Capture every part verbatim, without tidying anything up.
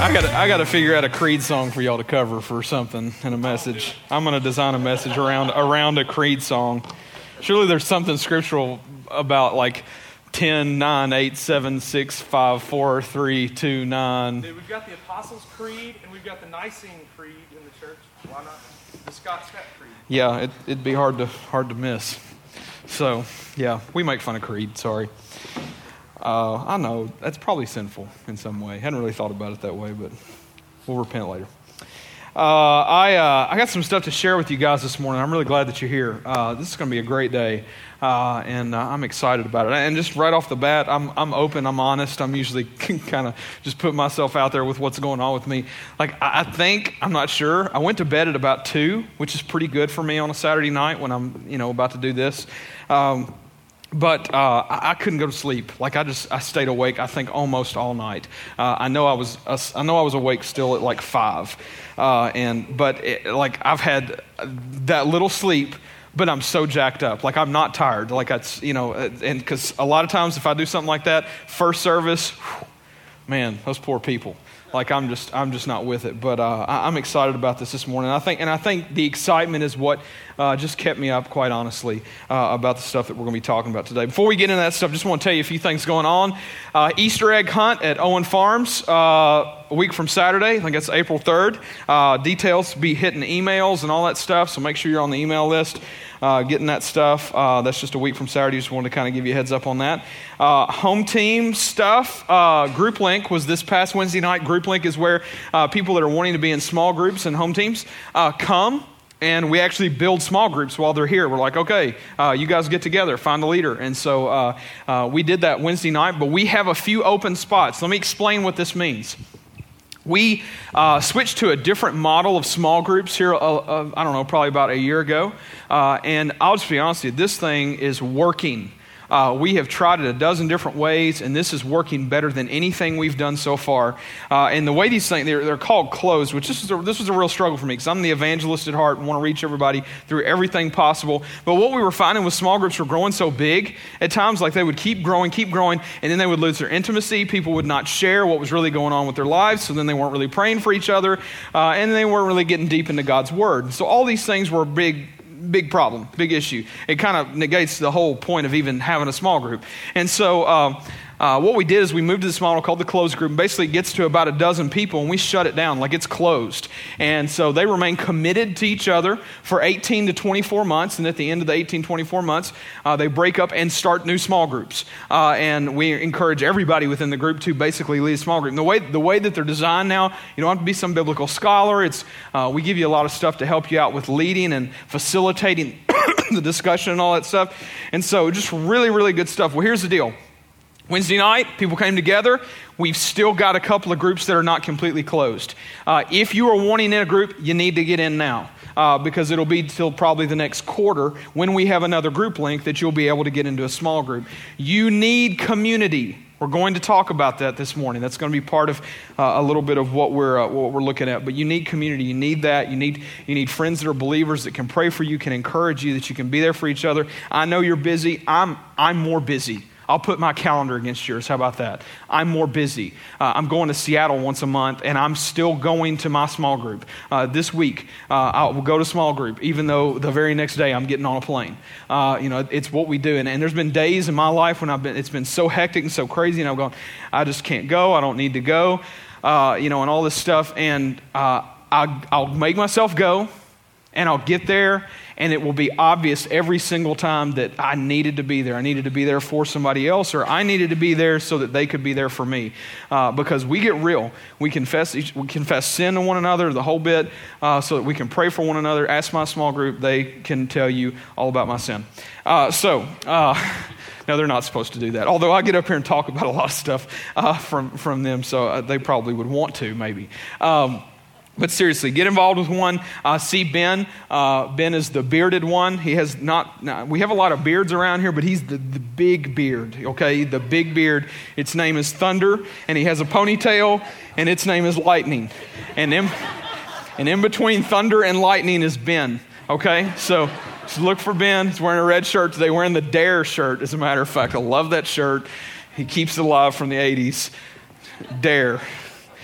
I got I got to figure out a Creed song for y'all to cover for something in a message. I'm going to design a message around around a Creed song. Surely there's something scriptural about like ten, nine, eight, seven, six, five, four, three, two, nine. Dude, we've got the Apostles' Creed and we've got the Nicene Creed in the church. Why not the Scott Stepp Creed? Yeah, it, it'd be hard to hard to miss. So yeah, we make fun of Creed. Sorry. Uh, I know, that's probably sinful in some way. Hadn't really thought about it that way, but we'll repent later. Uh, I uh, I got some stuff to share with you guys this morning. I'm really glad that you're here. Uh, this is going to be a great day, uh, and uh, I'm excited about it. And just right off the bat, I'm I'm open, I'm honest. I'm usually kind of just put myself out there with what's going on with me. Like, I think, I'm not sure, I went to bed at about two, which is pretty good for me on a Saturday night when I'm, you know, about to do this. Um But uh, I, I couldn't go to sleep. Like I just, I stayed awake. I think almost all night. Uh, I know I was, I know I was awake still at like five. Uh, and but it, like I've had that little sleep, but I'm so jacked up. Like I'm not tired. Like it's, you know, and because a lot of times if I do something like that, first service, whew, man, those poor people. Like I'm just, I'm just not with it. But uh, I, I'm excited about this this morning. I think, and I think the excitement is what uh, just kept me up, quite honestly, uh, about the stuff that we're going to be talking about today. Before we get into that stuff, just want to tell you a few things going on. Uh, Easter egg hunt at Owen Farms uh, a week from Saturday. I think it's April third. Uh, details be hitting emails and all that stuff. So make sure you're on the email list. Uh, getting that stuff. Uh, that's just a week from Saturday. Just wanted to kind of give you a heads up on that. Uh, home team stuff. Uh, Group Link was this past Wednesday night. Group Link is where uh, people that are wanting to be in small groups and home teams uh, come. And we actually build small groups while they're here. We're like, okay, uh, you guys get together, find a leader. And so uh, uh, we did that Wednesday night. But we have a few open spots. Let me explain what this means. We uh, switched to a different model of small groups here, uh, uh, I don't know, probably about a year ago. Uh, and I'll just be honest with you, this thing is working. Uh, we have tried it a dozen different ways, and this is working better than anything we've done so far. Uh, and the way these things, they're, they're called closed, which this was, a, this was a real struggle for me because I'm the evangelist at heart and want to reach everybody through everything possible. But what we were finding with small groups were growing so big at times, like they would keep growing, keep growing, and then they would lose their intimacy. People would not share what was really going on with their lives, so then they weren't really praying for each other, uh, and they weren't really getting deep into God's Word. So all these things were big Big problem, big issue. It kind of negates the whole point of even having a small group. And so um, uh, what we did is we moved to this model called the closed group. Basically, it gets to about a dozen people, and we shut it down like it's closed. And so they remain committed to each other for eighteen to twenty-four months. And at the end of the eighteen, twenty-four months, uh, they break up and start new small groups. Uh, and we encourage everybody within the group to basically lead a small group. And the way the way that they're designed now, you don't have to be some biblical scholar. It's uh, we give you a lot of stuff to help you out with leading and facilitating the discussion and all that stuff. And so just really, really good stuff. Well, here's the deal. Wednesday night, people came together. We've still got a couple of groups that are not completely closed. Uh, if you are wanting in a group, you need to get in now uh, because it'll be till probably the next quarter when we have another group link that you'll be able to get into a small group. You need community. We're going to talk about that this morning. That's going to be part of uh, a little bit of what we're uh, what we're looking at. But you need community. You need that. You need you need friends that are believers that can pray for you, can encourage you, that you can be there for each other. I know you're busy. I'm I'm more busy. I'll put my calendar against yours. How about that? I'm more busy. Uh, I'm going to Seattle once a month, and I'm still going to my small group. Uh, this week, uh, I'll go to small group, even though the very next day I'm getting on a plane. Uh, you know, it's what we do. And, and there's been days in my life when I've been, it's been so hectic and so crazy, and I'm going, I just can't go. I don't need to go, uh, you know, and all this stuff. And uh, I, I'll make myself go, and I'll get there, and it will be obvious every single time that I needed to be there. I needed to be there for somebody else, or I needed to be there so that they could be there for me. Uh, because we get real. We confess each, we confess sin to one another, the whole bit, uh, so that we can pray for one another. Ask my small group. They can tell you all about my sin. Uh, so... Uh, No, they're not supposed to do that. Although I get up here and talk about a lot of stuff uh, from, from them, so uh, they probably would want to, maybe. Um, But seriously, get involved with one. Uh, see Ben. Uh, Ben is the bearded one. He has not, nah, we have a lot of beards around here, but he's the, the big beard, okay? The big beard. Its name is Thunder, and he has a ponytail, and its name is Lightning. And in, and in between Thunder and Lightning is Ben, okay? So... So look for Ben. He's wearing a red shirt today, wearing the Dare shirt, as a matter of fact. I love that shirt. He keeps it alive from the eighties. Dare.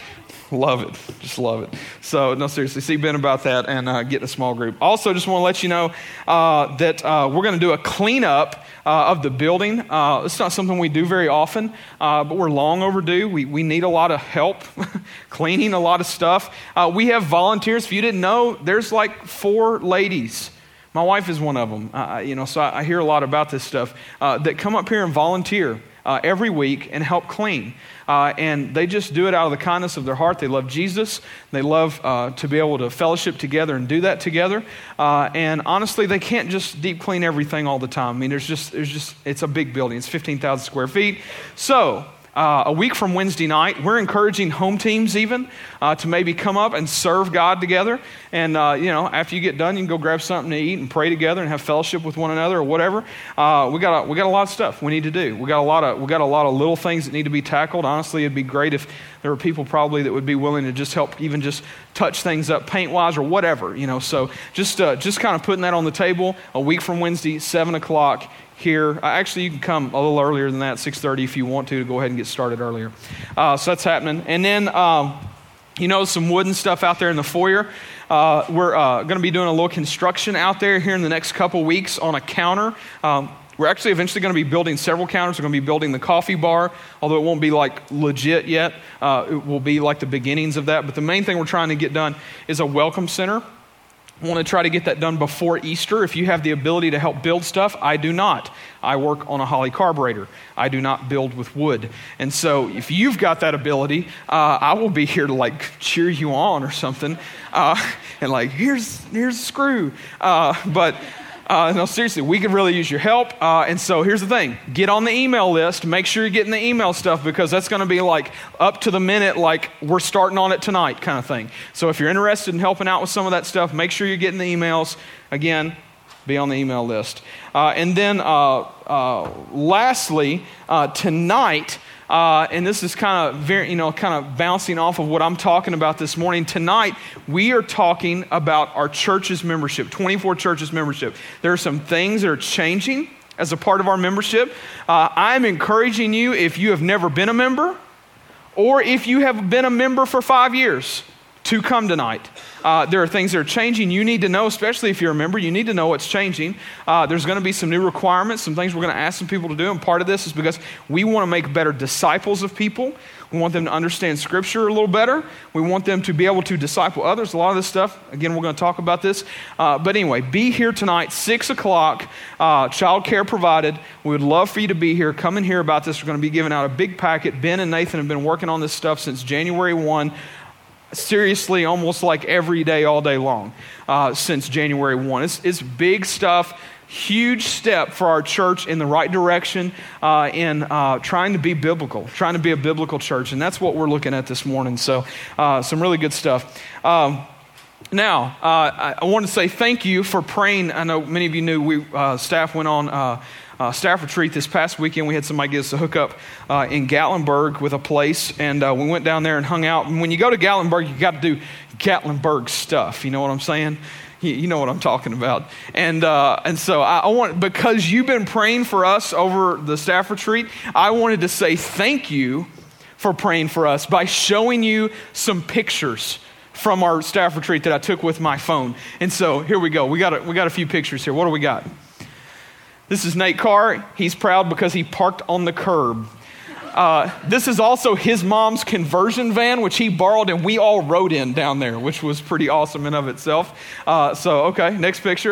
Love it. Just love it. So, no, seriously, see Ben about that and uh, get in a small group. Also, just want to let you know uh, that uh, we're going to do a cleanup uh, of the building. Uh, it's not something we do very often, uh, but we're long overdue. We we need a lot of help cleaning a lot of stuff. Uh, we have volunteers. If you didn't know, there's like four ladies. My wife is one of them. Uh, you know, so I, I hear a lot about this stuff uh, that come up here and volunteer uh, every week and help clean. Uh, and they just do it out of the kindness of their heart. They love Jesus. They love uh, to be able to fellowship together and do that together. Uh, and honestly, they can't just deep clean everything all the time. I mean, there's just, there's just, it's a big building. It's fifteen thousand square feet. So uh, a week from Wednesday night, we're encouraging home teams even uh, to maybe come up and serve God together. And, uh, you know, after you get done, you can go grab something to eat and pray together and have fellowship with one another or whatever. Uh, we got a, we got a lot of stuff we need to do. We got a lot of we got a lot of little things that need to be tackled. Honestly, it'd be great if there were people probably that would be willing to just help, even just touch things up paint-wise or whatever, you know. So just uh, just kind of putting that on the table. A week from Wednesday, seven o'clock here. Uh, actually, you can come a little earlier than that, six thirty if you want to, to go ahead and get started earlier. Uh, so that's happening. And then, um, you know, some wooden stuff out there in the foyer. Uh, we're uh, going to be doing a little construction out there here in the next couple weeks on a counter. Um, we're actually eventually going to be building several counters. We're going to be building the coffee bar, although it won't be like legit yet. Uh, it will be like the beginnings of that. But the main thing we're trying to get done is a welcome center. I want to try to get that done before Easter. If you have the ability to help build stuff, I do not. I work on a Holley carburetor. I do not build with wood. And so if you've got that ability, uh, I will be here to like cheer you on or something. Uh, and like, here's here's a screw. Uh, but uh, no, seriously, we could really use your help. Uh, and so here's the thing. Get on the email list. Make sure you're getting the email stuff because that's going to be like up to the minute, like we're starting on it tonight kind of thing. So if you're interested in helping out with some of that stuff, make sure you're getting the emails. Again, be on the email list. Uh, and then uh, uh, lastly, uh, tonight, uh, and this is kind of very, you know, kind of bouncing off of what I'm talking about this morning. Tonight, we are talking about our church's membership, twenty-four churches membership. There are some things that are changing as a part of our membership. Uh, I'm encouraging you, if you have never been a member, or if you have been a member for five years, to come tonight. Uh, there are things that are changing. You need to know, especially if you're a member, you need to know what's changing. Uh, there's going to be some new requirements, some things we're going to ask some people to do. And part of this is because we want to make better disciples of people. We want them to understand Scripture a little better. We want them to be able to disciple others. A lot of this stuff, again, we're going to talk about this. Uh, but anyway, be here tonight, six o'clock, uh, child care provided. We would love for you to be here. Come and hear about this. We're going to be giving out a big packet. Ben and Nathan have been working on this stuff since January first. Seriously, almost like every day, all day long, uh, since January first. It's, it's big stuff, huge step for our church in the right direction uh, in uh, trying to be biblical, trying to be a biblical church. And that's what we're looking at this morning. So uh, some really good stuff. Um, now, uh, I, I want to say thank you for praying. I know many of you knew we uh, staff went on uh, Uh, staff retreat this past weekend. We had somebody get us a hookup uh, in Gatlinburg with a place, and uh, we went down there and hung out. And when you go to Gatlinburg, you got to do Gatlinburg stuff. You know what I'm saying? You, you know what I'm talking about. And uh, and so I, I want, because you've been praying for us over the staff retreat, I wanted to say thank you for praying for us by showing you some pictures from our staff retreat that I took with my phone. And so here we go. We got a, we got a few pictures here. What do we got? This is Nate Carr. He's proud because he parked on the curb. Uh, this is also his mom's conversion van, which he borrowed, and we all rode in down there, which was pretty awesome in of itself. Uh, so, okay, next picture.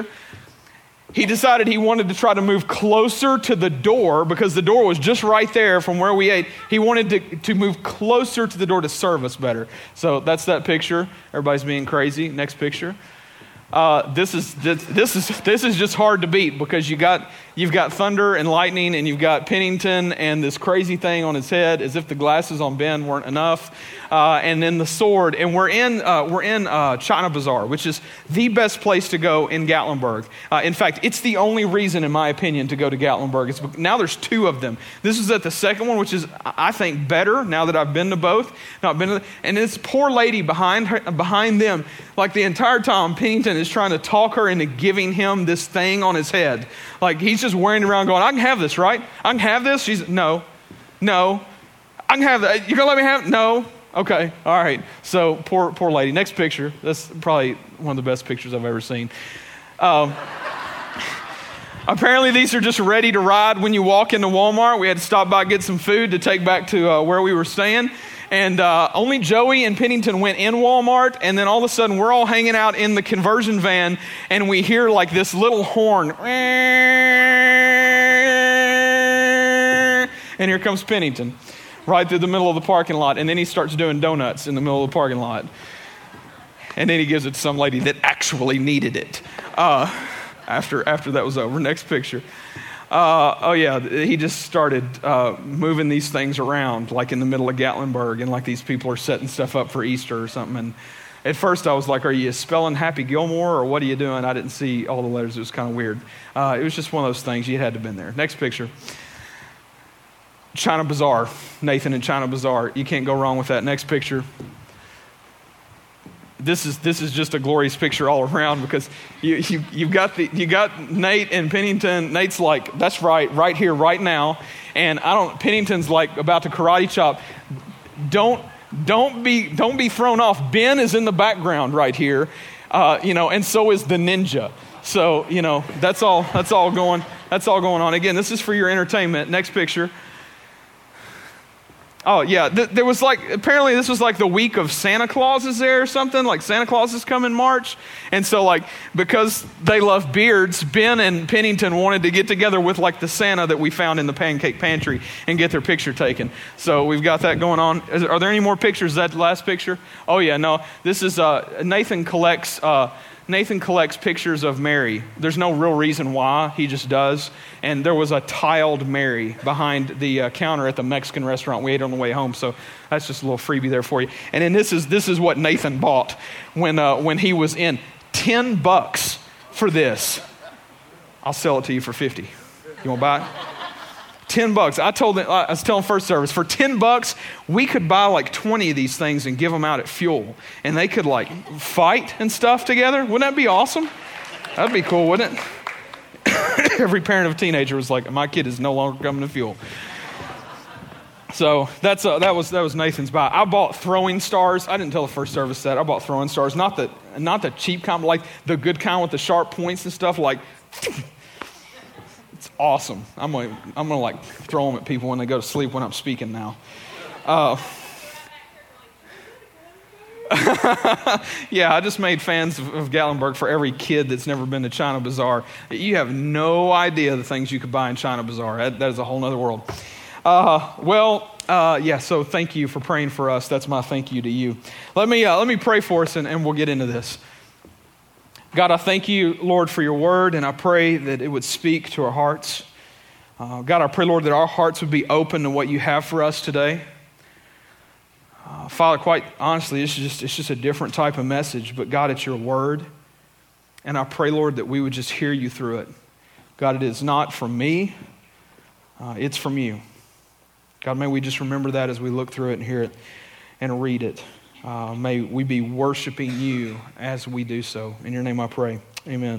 He decided he wanted to try to move closer to the door because the door was just right there from where we ate. He wanted to, to move closer to the door to serve us better. So that's that picture. Everybody's being crazy. Next picture. Uh, this is this, this is this is just hard to beat because you got you've got thunder and lightning, and you've got Pennington and this crazy thing on his head, as if the glasses on Ben weren't enough, uh, and then the sword. And we're in uh, we're in uh, China Bazaar, which is the best place to go in Gatlinburg. Uh, in fact, it's the only reason, in my opinion, to go to Gatlinburg. It's, now there's two of them. This is at the second one, which is I think better now that I've been to both. Not been to the, and this poor lady behind her, behind them, like the entire time, Pennington is trying to talk her into giving him this thing on his head. Like he's just wearing it around going, I can have this, right? I can have this. She's, no, no, I can have that. You're going to let me have it? No, Okay, all right. So poor poor lady. Next picture. That's probably one of the best pictures I've ever seen. Um, apparently these are just ready to ride when you walk into Walmart. We had to stop by, get some food to take back to uh, where we were staying. And uh, only Joey and Pennington went in Walmart, and then all of a sudden we're all hanging out in the conversion van, and we hear like this little horn. And here comes Pennington, right through the middle of the parking lot, and then he starts doing donuts in the middle of the parking lot. And then he gives it to some lady that actually needed it uh, after, after that was over. Next picture. Uh, oh yeah, he just started uh, moving these things around like in the middle of Gatlinburg, and like these people are setting stuff up for Easter or something. And at first I was like, are you spelling Happy Gilmore or what are you doing? I didn't see all the letters. It was kind of weird. Uh, it was just one of those things. You had to have been there. Next picture. China Bazaar. Nathan and China Bazaar. You can't go wrong with that. Next picture. This is this is just a glorious picture all around, because you you you've got the you got Nate and Pennington. Nate's like, that's right, right here, right now, and I don't. Pennington's like about to karate chop. Don't don't be don't be thrown off. Ben is in the background right here, uh, you know, and so is the ninja. So you know that's all that's all going that's all going on. Again, this is for your entertainment. Next picture. Oh, yeah, th- there was like, apparently this was like the week of Santa Claus is there or something, like Santa Claus is coming in March. And so like, because they love beards, Ben and Pennington wanted to get together with like the Santa that we found in the pancake pantry and get their picture taken. So we've got that going on. Is, are there any more pictures? Is that the last picture? Oh yeah, no, this is, uh, Nathan collects, uh, Nathan collects pictures of Mary. There's no real reason why, he just does. And there was a tiled Mary behind the uh, counter at the Mexican restaurant we ate on the way home. So that's just a little freebie there for you. And then this is this is what Nathan bought when uh, when he was in. Ten bucks for this. I'll sell it to you for fifty. You want to buy it? Ten bucks. I told them, I was telling first service, for ten bucks, we could buy like twenty of these things and give them out at Fuel. And they could like fight and stuff together. Wouldn't that be awesome? That'd be cool, wouldn't it? Every parent of a teenager was like, my kid is no longer coming to Fuel. So that's uh, that was that was Nathan's buy. I bought throwing stars. I didn't tell the first service that. I bought throwing stars. Not the, not the cheap kind, but like the good kind with the sharp points and stuff. Like, it's awesome. I'm gonna, I'm gonna like throw them at people when they go to sleep when I'm speaking now. Uh, yeah, I just made fans of, of Gatlinburg for every kid that's never been to China Bazaar. You have no idea the things you could buy in China Bazaar. That, that is a whole nother world. Uh, well, uh, yeah, so thank you for praying for us. That's my thank you to you. Let me, uh, let me pray for us and, and we'll get into this. God, I thank you, Lord, for your word, and I pray that it would speak to our hearts. Uh, God, I pray, Lord, that our hearts would be open to what you have for us today. Uh, Father, quite honestly, it's just, it's just a different type of message, but God, it's your word. And I pray, Lord, that we would just hear you through it. God, it is not from me, uh, it's from you. God, may we just remember that as we look through it and hear it and read it. Uh, may we be worshiping you as we do so. In your name I pray. Amen.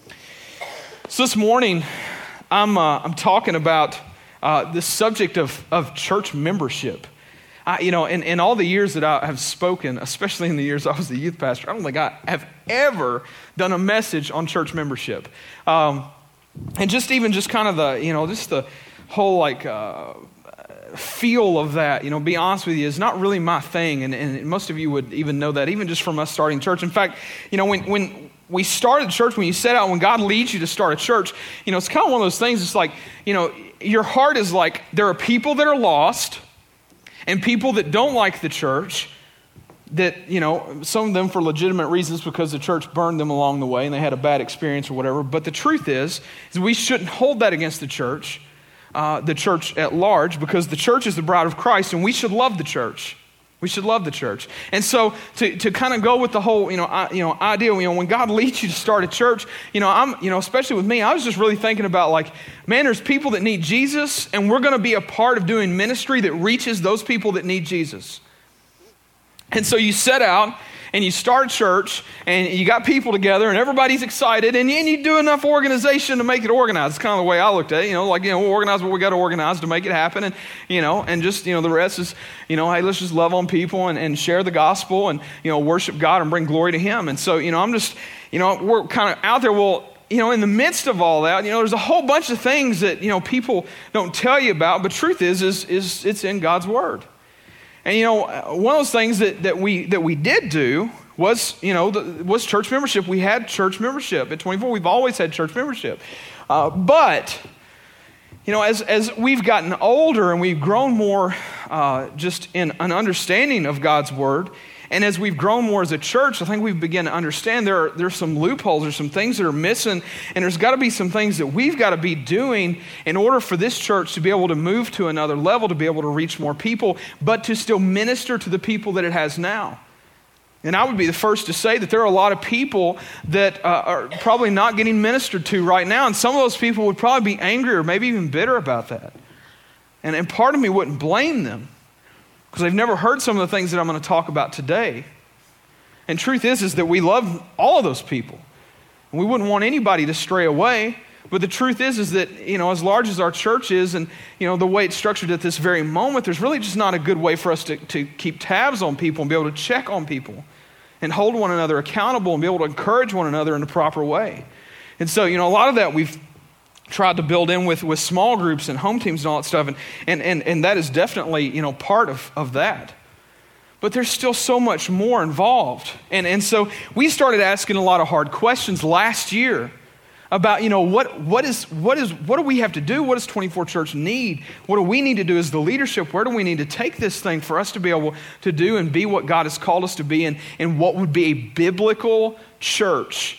So this morning, I'm, uh, I'm talking about uh, the subject of, of church membership. I, you know, in, in all the years that I have spoken, especially in the years I was the youth pastor, I don't think I have ever done a message on church membership. Um, and just even just kind of the, you know, just the whole like uh, feel of that, you know, be honest with you, is not really my thing. And, and most of you would even know that, even just from us starting church. In fact, you know, when, when we started church, when you set out, when God leads you to start a church, you know, it's kind of one of those things. It's like, you know, your heart is like, there are people that are lost and people that don't like the church, that, you know, some of them for legitimate reasons because the church burned them along the way and they had a bad experience or whatever. But the truth is, is we shouldn't hold that against the church, uh, the church at large, because the church is the bride of Christ and we should love the church. We should love the church. And so to, to kind of go with the whole, you know, I, you know, idea, you know, when God leads you to start a church, you know, I'm, you know, especially with me, I was just really thinking about like, man, there's people that need Jesus and we're going to be a part of doing ministry that reaches those people that need Jesus. And so you set out and you start church, and you got people together, and everybody's excited, and you, and you do enough organization to make it organized. It's kind of the way I looked at it, you know, like, you know, we'll organize what we got to organize to make it happen, and, you know, and just, you know, the rest is, you know, hey, let's just love on people and, and share the gospel and, you know, worship God and bring glory to Him. And so, you know, I'm just, you know, we're kind of out there, well, you know, in the midst of all that, you know, there's a whole bunch of things that, you know, people don't tell you about, but truth is, is, is it's in God's Word. And, you know, one of those things that, that we that we did do was, you know, the, was church membership. We had church membership. At twenty-four, we've always had church membership. Uh, but, you know, as, as we've gotten older and we've grown more uh, just in an understanding of God's Word, and as we've grown more as a church, I think we've begun to understand there are there's some loopholes, there's some things that are missing, and there's got to be some things that we've got to be doing in order for this church to be able to move to another level, to be able to reach more people, but to still minister to the people that it has now. And I would be the first to say that there are a lot of people that uh, are probably not getting ministered to right now, and some of those people would probably be angry or maybe even bitter about that. And, and part of me wouldn't blame them, because they've never heard some of the things that I'm going to talk about today. And truth is, is that we love all of those people. And we wouldn't want anybody to stray away. But the truth is, is that, you know, as large as our church is and, you know, the way it's structured at this very moment, there's really just not a good way for us to, to keep tabs on people and be able to check on people and hold one another accountable and be able to encourage one another in the proper way. And so, you know, a lot of that we've tried to build in with, with small groups and home teams and all that stuff. And, and, and, and that is definitely, you know, part of, of that. But there's still so much more involved. And, and so we started asking a lot of hard questions last year about, you know, what, what is, what is, what do we have to do? What does twenty-four Church need? What do we need to do as the leadership? Where do we need to take this thing for us to be able to do and be what God has called us to be, and, and what would be a biblical church?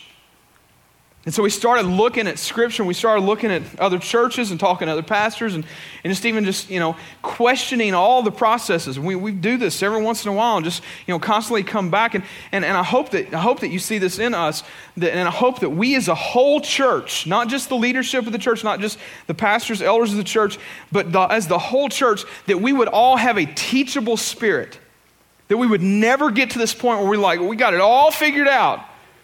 And so we started looking at Scripture, and we started looking at other churches and talking to other pastors, and, and just even just, you know, questioning all the processes. And we, we do this every once in a while and just, you know, constantly come back. And, and, and I hope that I hope that you see this in us, that, and I hope that we as a whole church, not just the leadership of the church, not just the pastors, elders of the church, but the, as the whole church, that we would all have a teachable spirit. That we would never get to this point where we're like, we got it all figured out.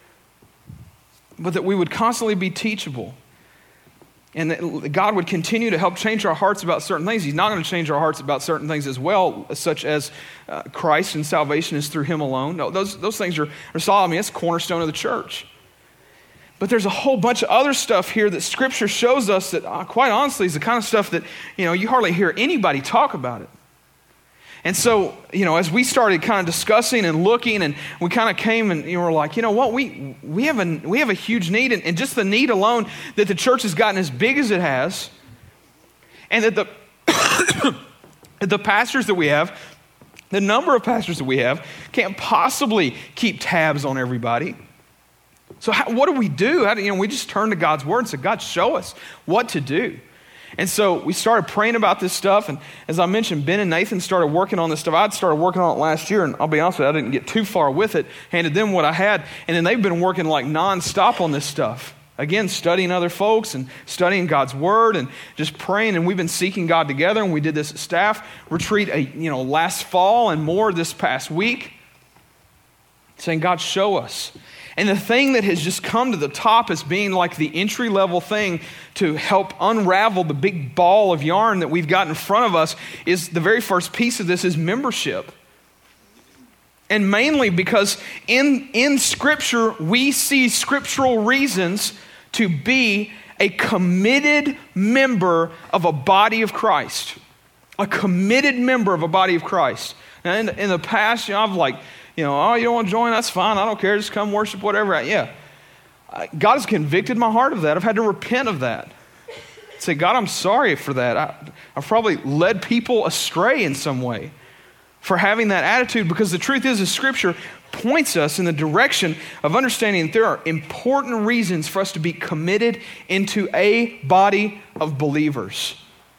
But that we would constantly be teachable. And that God would continue to help change our hearts about certain things. He's not going to change our hearts about certain things as well, such as uh, Christ and salvation is through Him alone. No, those, those things are, are solid. I mean, it's the cornerstone of the church. But there's a whole bunch of other stuff here that Scripture shows us that, uh, quite honestly, is the kind of stuff that, you know, you hardly hear anybody talk about it. And so, you know, as we started kind of discussing and looking, and we kind of came and, you know, we're like, you know what, we we have a we have a huge need, and, and just the need alone that the church has gotten as big as it has, and that the the pastors that we have, the number of pastors that we have, can't possibly keep tabs on everybody. So how, what do we do? How do, you know, we just turn to God's Word and say, God, show us what to do. And so we started praying about this stuff, and as I mentioned, Ben and Nathan started working on this stuff. I'd started working on it last year, and I'll be honest with you, I didn't get too far with it, handed them what I had, and then they've been working like nonstop on this stuff. Again, studying other folks and studying God's Word and just praying, and we've been seeking God together, and we did this staff retreat, a, you know, last fall and more this past week, saying, God, show us. And the thing that has just come to the top as being like the entry-level thing to help unravel the big ball of yarn that we've got in front of us is the very first piece of this is membership. And mainly because in, in Scripture, we see scriptural reasons to be a committed member of a body of Christ. A committed member of a body of Christ. Now, in, in the past, you know, I've like, you know, oh, you don't want to join? That's fine. I don't care. Just come worship, whatever. Yeah. God has convicted my heart of that. I've had to repent of that. Say, God, I'm sorry for that. I, I've probably led people astray in some way for having that attitude, because the truth is, the Scripture points us in the direction of understanding that there are important reasons for us to be committed into a body of believers.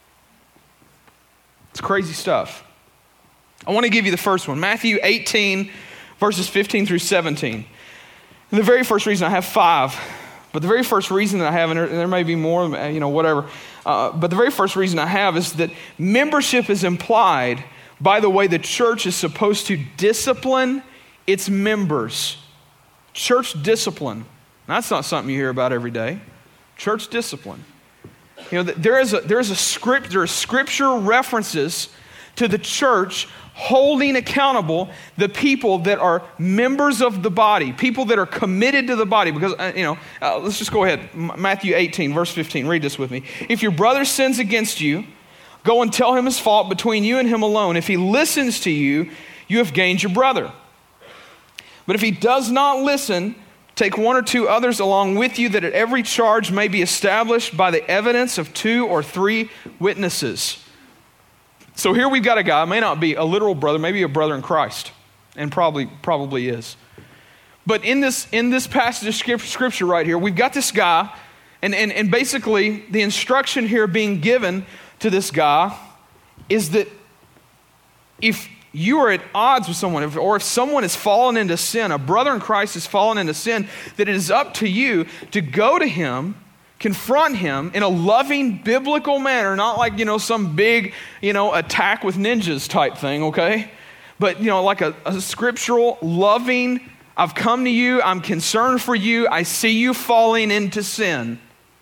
It's crazy stuff. I want to give you the first one, Matthew eighteen, verses fifteen through seventeen. And the very first reason, I have five, but the very first reason that I have, and there, there may be more, you know, whatever, uh, but the very first reason I have is that membership is implied by the way the church is supposed to discipline, its members. Church discipline. That's not something you hear about every day. Church discipline. You know, there is a, there is a script, there are scripture references to the church holding accountable the people that are members of the body, people that are committed to the body. Because, uh, you know, uh, let's just go ahead. M- Matthew eighteen, verse fifteen. Read this with me. If your brother sins against you, go and tell him his fault between you and him alone. If he listens to you, you have gained your brother. But if he does not listen, take one or two others along with you, that at every charge may be established by the evidence of two or three witnesses. So here we've got a guy, may not be a literal brother, maybe a brother in Christ, and probably probably is. But in this in this passage of scripture right here, we've got this guy, and, and, and basically the instruction here being given to this guy is that if you are at odds with someone, if, or if someone has fallen into sin, a brother in Christ has fallen into sin, that it is up to you to go to him, confront him in a loving, biblical manner, not like, you know, some big, you know, attack with ninjas type thing, okay? But, you know, like a, a scriptural, loving, I've come to you, I'm concerned for you, I see you falling into sin.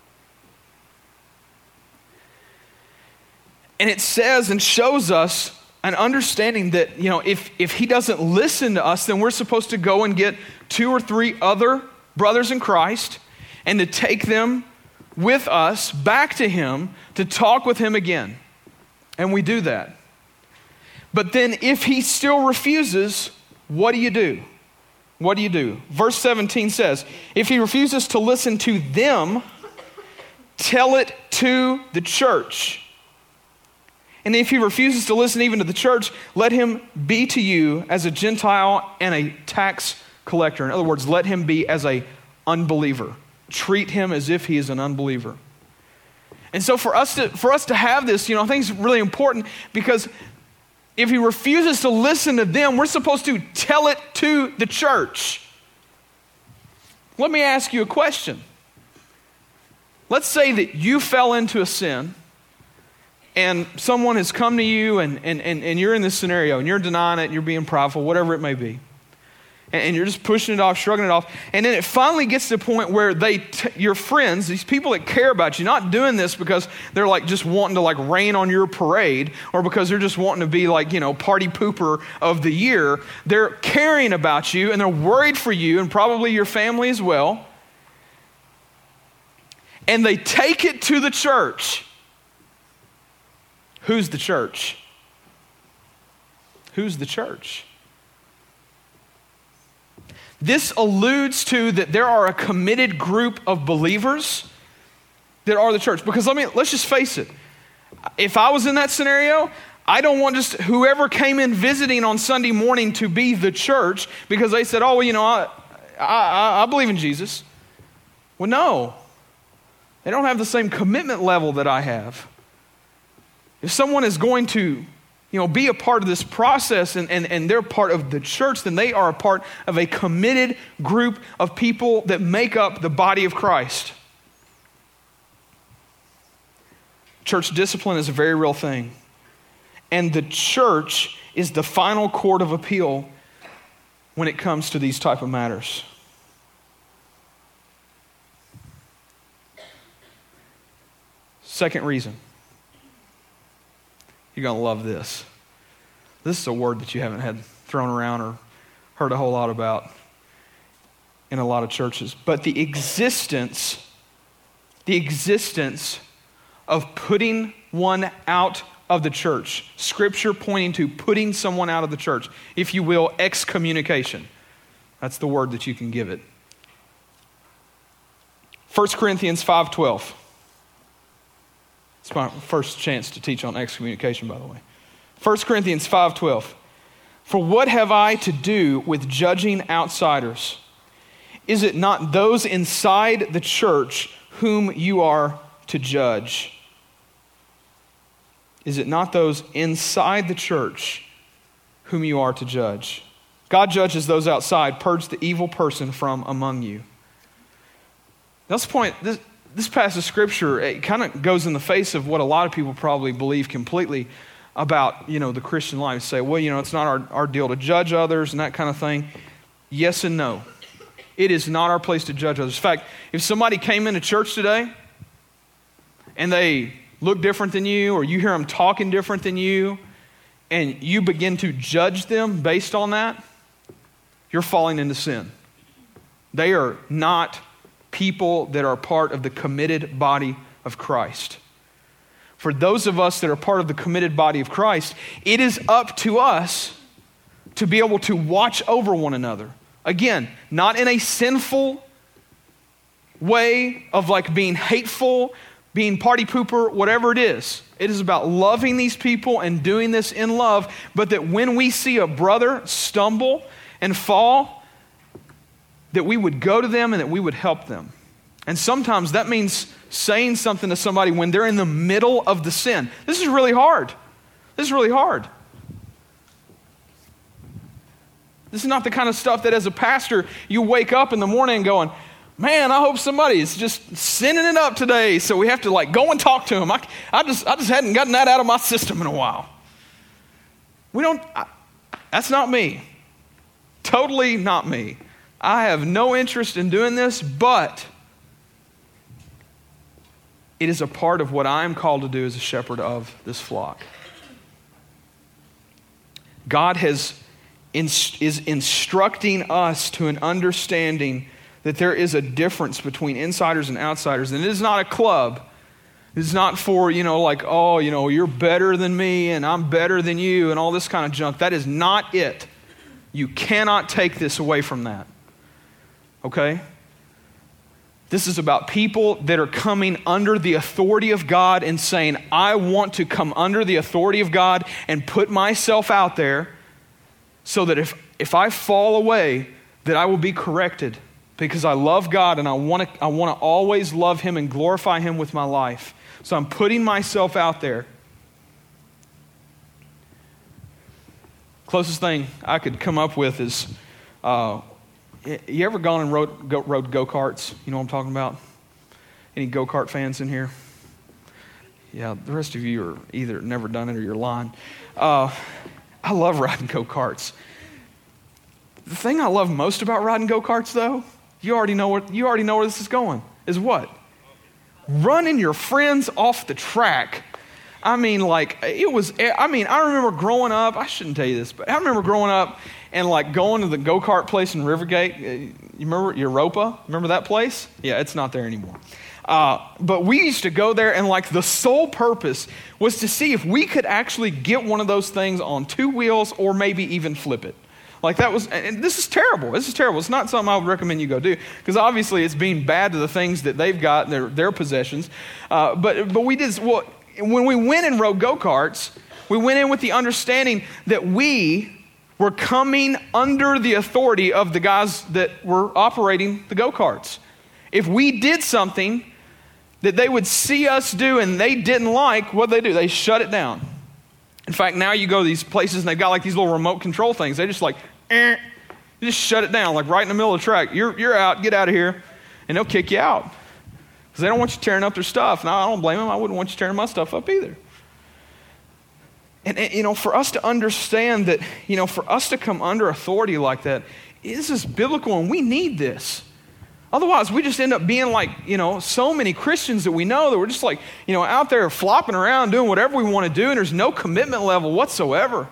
And it says and shows us an understanding that, you know, if, if he doesn't listen to us, then we're supposed to go and get two or three other brothers in Christ and to take them with us back to him to talk with him again. And we do that. But then if he still refuses, what do you do? What do you do? Verse seventeen says, if he refuses to listen to them, tell it to the church. And if he refuses to listen even to the church, let him be to you as a Gentile and a tax collector. In other words, let him be as a unbeliever. Treat him as if he is an unbeliever. And so for us to for us to have this, you know, I think it's really important, because if he refuses to listen to them, we're supposed to tell it to the church. Let me ask you a question. Let's say that you fell into a sin, and someone has come to you, and, and, and, and you're in this scenario, and you're denying it, and you're being prideful, whatever it may be. And, and you're just pushing it off, shrugging it off. And then it finally gets to the point where they, t- your friends, these people that care about you, not doing this because they're like just wanting to like rain on your parade, or because they're just wanting to be like, you know, party pooper of the year. They're caring about you, and they're worried for you, and probably your family as well. And they take it to the church. Who's the church? Who's the church? This alludes to that there are a committed group of believers that are the church. Because let me let's just face it. If I was in that scenario, I don't want just whoever came in visiting on Sunday morning to be the church because they said, "Oh, well, you know, I I, I believe in Jesus." Well, no, they don't have the same commitment level that I have. If someone is going to, you know, be a part of this process and, and, and they're part of the church, then they are a part of a committed group of people that make up the body of Christ. Church discipline is a very real thing. And the church is the final court of appeal when it comes to these type of matters. Second reason. You're going to love this. This is a word that you haven't had thrown around or heard a whole lot about in a lot of churches. But the existence, the existence of putting one out of the church. Scripture pointing to putting someone out of the church. If you will, excommunication. That's the word that you can give it. First Corinthians five twelve. It's my first chance to teach on excommunication, by the way. First Corinthians five twelve. For what have I to do with judging outsiders? Is it not those inside the church whom you are to judge? Is it not those inside the church whom you are to judge? God judges those outside. Purge the evil person from among you. That's the point. This, This passage of Scripture, it kind of goes in the face of what a lot of people probably believe completely about, you know, the Christian life. Say, well, you know, it's not our, our deal to judge others and that kind of thing. Yes and no. It is not our place to judge others. In fact, if somebody came into church today and they look different than you, or you hear them talking different than you, and you begin to judge them based on that, you're falling into sin. They are not people that are part of the committed body of Christ. For those of us that are part of the committed body of Christ, it is up to us to be able to watch over one another. Again, not in a sinful way of like being hateful, being party pooper, whatever it is. It is about loving these people and doing this in love, but that when we see a brother stumble and fall, that we would go to them and that we would help them. And sometimes that means saying something to somebody when they're in the middle of the sin. This is really hard. This is really hard. This is not the kind of stuff that as a pastor, you wake up in the morning going, man, I hope somebody is just sending it up today, so we have to like go and talk to them. I, I just I just hadn't gotten that out of my system in a while. We don't, I, that's not me. Totally not me. I have no interest in doing this, but it is a part of what I am called to do as a shepherd of this flock. God has is instructing us to an understanding that there is a difference between insiders and outsiders. And it is not a club. It's not for, you know, like, oh, you know, you're better than me and I'm better than you and all this kind of junk. That is not it. You cannot take this away from that. Okay? This is about people that are coming under the authority of God and saying, I want to come under the authority of God and put myself out there so that if, if I fall away, that I will be corrected because I love God and I want to I want to always love Him and glorify Him with my life. So I'm putting myself out there. Closest thing I could come up with is, uh, you ever gone and rode, go, rode go-karts? You know what I'm talking about? Any go-kart fans in here? Yeah, the rest of you are either never done it or you're lying. Uh, I love riding go-karts. The thing I love most about riding go-karts, though, you already know what you already know where this is going, is what? Running your friends off the track. I mean, like, it was, I mean, I remember growing up, I shouldn't tell you this, but I remember growing up and like going to the go-kart place in Rivergate. You remember Europa? Remember that place? Yeah, it's not there anymore. Uh, but we used to go there and like the sole purpose was to see if we could actually get one of those things on two wheels or maybe even flip it. Like that was, and this is terrible. This is terrible. It's not something I would recommend you go do because obviously it's being bad to the things that they've got, their their possessions. Uh, but but we did, well, when we went and rode go-karts, we went in with the understanding that we were coming under the authority of the guys that were operating the go-karts. If we did something that they would see us do and they didn't like, what did they do? They shut it down. In fact, now you go to these places and they've got like these little remote control things. They just like, eh, you just shut it down, like right in the middle of the track. You're you're out, get out of here. And they'll kick you out. Because they don't want you tearing up their stuff. Now, I don't blame them. I wouldn't want you tearing my stuff up either. And, and, you know, for us to understand that, you know, for us to come under authority like that, this is biblical and we need this. Otherwise, we just end up being like, you know, so many Christians that we know that we're just like, you know, out there flopping around doing whatever we want to do and there's no commitment level whatsoever.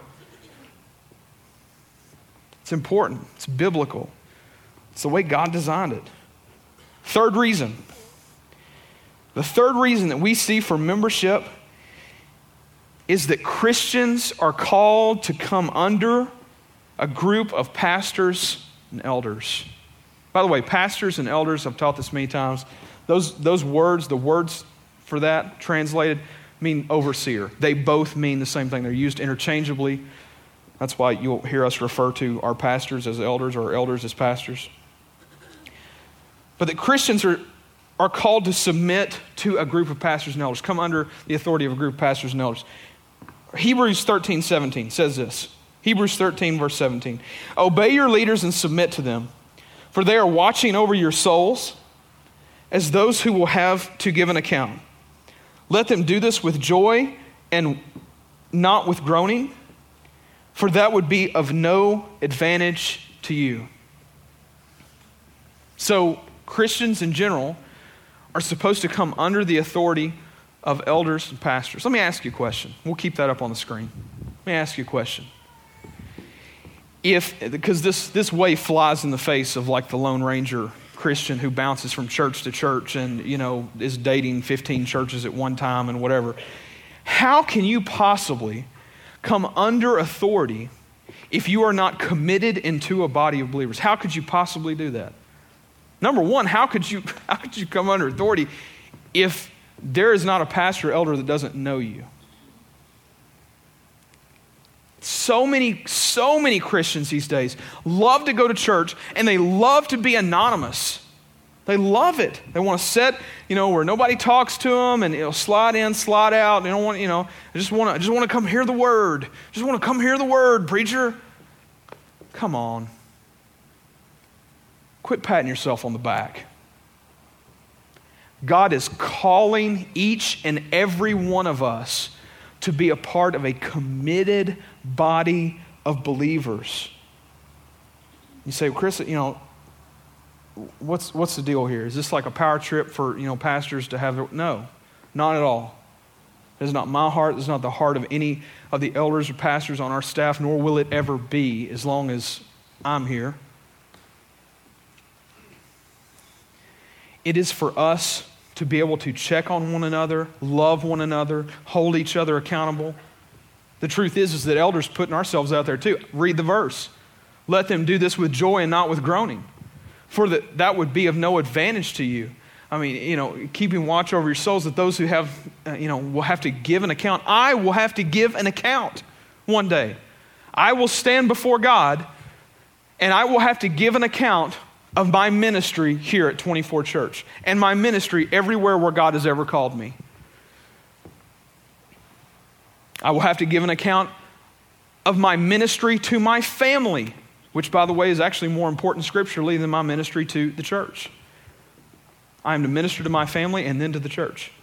It's important. It's biblical. It's the way God designed it. Third reason. The third reason that we see for membership is that Christians are called to come under a group of pastors and elders. By the way, pastors and elders, I've taught this many times, those, those words, the words for that translated mean overseer. They both mean the same thing. They're used interchangeably. That's why you'll hear us refer to our pastors as elders or our elders as pastors. But that Christians are, are called to submit to a group of pastors and elders, come under the authority of a group of pastors and elders. Hebrews thirteen seventeen says this. Hebrews thirteen verse seventeen. Obey your leaders and submit to them, for they are watching over your souls as those who will have to give an account. Let them do this with joy and not with groaning, for that would be of no advantage to you. So Christians in general are supposed to come under the authority of elders and pastors. Let me ask you a question. We'll keep that up on the screen. Let me ask you a question. If, because this, this way flies in the face of like the Lone Ranger Christian who bounces from church to church and, you know, is dating fifteen churches at one time and whatever. How can you possibly come under authority if you are not committed into a body of believers? How could you possibly do that? Number one, how could you how could you come under authority if there is not a pastor or elder that doesn't know you? So many, so many Christians these days love to go to church and they love to be anonymous. They love it. They want to sit, you know, where nobody talks to them and it'll slide in, slide out. They don't want, you know, I just want to, I just want to come hear the word. Just want to come hear the word, preacher. Come on. Quit patting yourself on the back. God is calling each and every one of us to be a part of a committed body of believers. You say, well, Chris, you know, what's what's the deal here? Is this like a power trip for, you know, pastors to have their, no, not at all. It is not my heart. It's not the heart of any of the elders or pastors on our staff, nor will it ever be as long as I'm here. It is for us to be able to check on one another, love one another, hold each other accountable. The truth is, is that elders putting ourselves out there too. Read the verse. Let them do this with joy and not with groaning. For that, that would be of no advantage to you. I mean, you know, keeping watch over your souls, that those who have, uh, you know, will have to give an account. I will have to give an account one day. I will stand before God and I will have to give an account of my ministry here at twenty-four Church and my ministry everywhere where God has ever called me. I will have to give an account of my ministry to my family, which, by the way, is actually more important scripturally than my ministry to the church. I am to minister to my family and then to the church.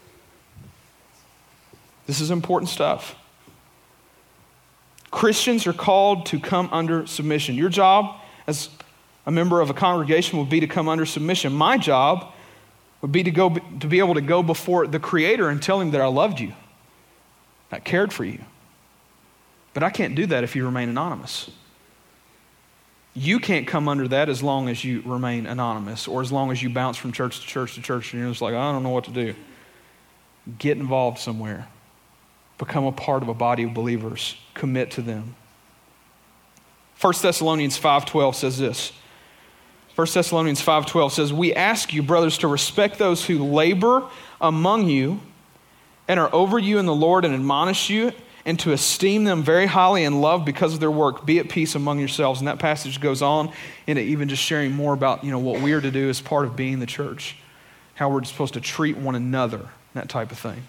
This is important stuff. Christians are called to come under submission. Your job as a member of a congregation would be to come under submission. My job would be to go to be able to go before the Creator and tell Him that I loved you, I cared for you. But I can't do that if you remain anonymous. You can't come under that as long as you remain anonymous or as long as you bounce from church to church to church and you're just like, I don't know what to do. Get involved somewhere. Become a part of a body of believers. Commit to them. First Thessalonians five twelve says this. First Thessalonians five twelve says, we ask you, brothers, to respect those who labor among you and are over you in the Lord and admonish you, and to esteem them very highly in love because of their work. Be at peace among yourselves. And that passage goes on into even just sharing more about, you know, what we are to do as part of being the church, how we're supposed to treat one another, that type of thing.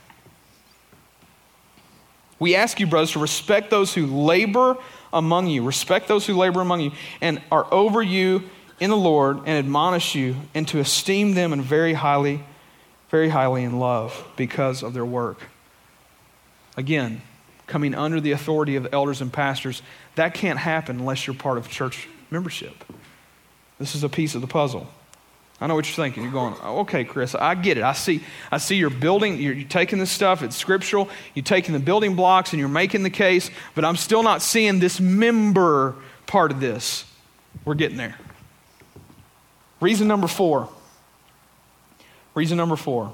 We ask you, brothers, to respect those who labor among you. Respect those who labor among you and are over you in the Lord and admonish you, and to esteem them in very highly, very highly in love because of their work. Again, coming under the authority of elders and pastors, that can't happen unless you're part of church membership. This is a piece of the puzzle. I know what you're thinking. You're going, oh, okay, Chris, I get it. I see I see you're building, you're, you're taking this stuff, it's scriptural, you're taking the building blocks and you're making the case, but I'm still not seeing this member part of this. We're getting there. Reason number four. Reason number four.